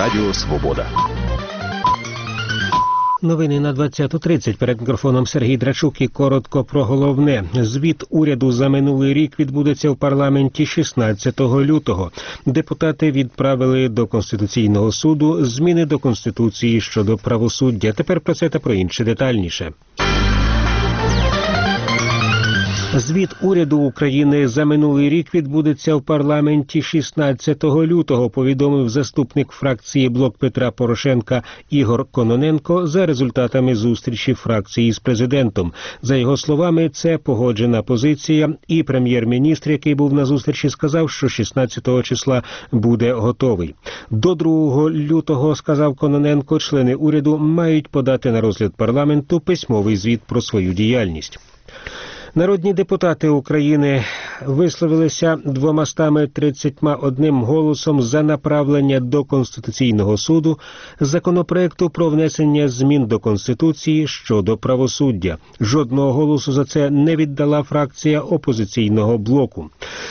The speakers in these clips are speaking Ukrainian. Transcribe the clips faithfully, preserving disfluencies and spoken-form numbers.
Радіо Свобода. Новини на двадцяту тридцять. Перед мікрофоном Сергій Драчук і коротко про головне. Звіт уряду за минулий рік відбудеться в парламенті шістнадцятого лютого. Депутати відправили до Конституційного суду зміни до Конституції щодо правосуддя. Тепер про це та про інше детальніше. Звіт уряду України за минулий рік відбудеться в парламенті шістнадцятого лютого, повідомив заступник фракції «Блок Петра Порошенка» Ігор Кононенко за результатами зустрічі фракції з президентом. За його словами, це погоджена позиція, і прем'єр-міністр, який був на зустрічі, сказав, що шістнадцятого числа буде готовий. До другого лютого, сказав Кононенко, члени уряду мають подати на розгляд парламенту письмовий звіт про свою діяльність. Народні депутати України висловилися двомастами тридцятьма одним голосом за направлення до Конституційного суду законопроекту про внесення змін до Конституції щодо правосуддя. Жодного голосу за це не віддала фракція опозиційного блоку.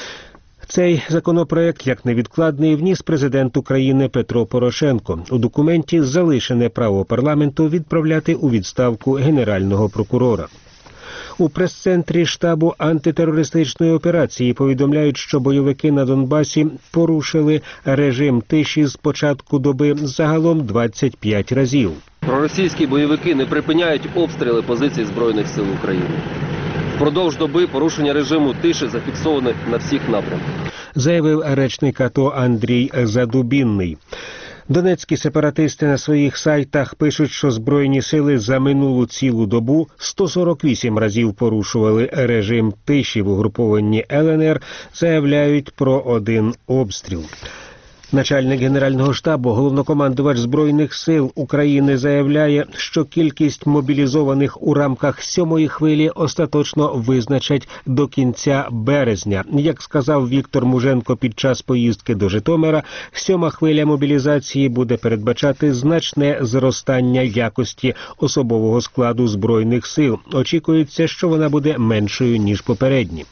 Цей законопроект, як невідкладний, вніс президент України Петро Порошенко. У документі залишене право парламенту відправляти у відставку Генерального прокурора. У прес-центрі штабу антитерористичної операції повідомляють, що бойовики на Донбасі порушили режим тиші з початку доби загалом двадцять п'ять разів. Проросійські бойовики не припиняють обстріли позицій Збройних сил України. Впродовж доби порушення режиму тиші зафіксовано на всіх напрямках, заявив речник АТО Андрій Задубінний. Донецькі сепаратисти на своїх сайтах пишуть, що Збройні сили за минулу цілу добу сто сорок вісім разів порушували режим тиші. В угрупованні Л Н Р заявляють про один обстріл. Начальник Генерального штабу, головнокомандувач Збройних сил України заявляє, що кількість мобілізованих у рамках сьомої хвилі остаточно визначать до кінця березня. Як сказав Віктор Муженко під час поїздки до Житомира, сьома хвиля мобілізації буде передбачати значне зростання якості особового складу Збройних сил. Очікується, що вона буде меншою, ніж попередні.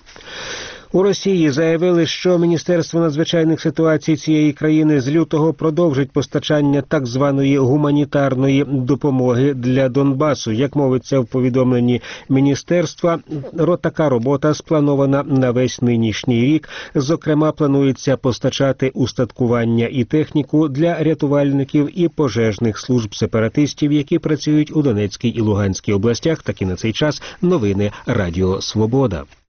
У Росії заявили, що Міністерство надзвичайних ситуацій цієї країни з лютого продовжить постачання так званої гуманітарної допомоги для Донбасу. Як мовиться в повідомленні міністерства, така робота спланована на весь нинішній рік. Зокрема, планується постачати устаткування і техніку для рятувальників і пожежних служб сепаратистів, які працюють у Донецькій і Луганській областях. Такі на цей час новини Радіо Свобода.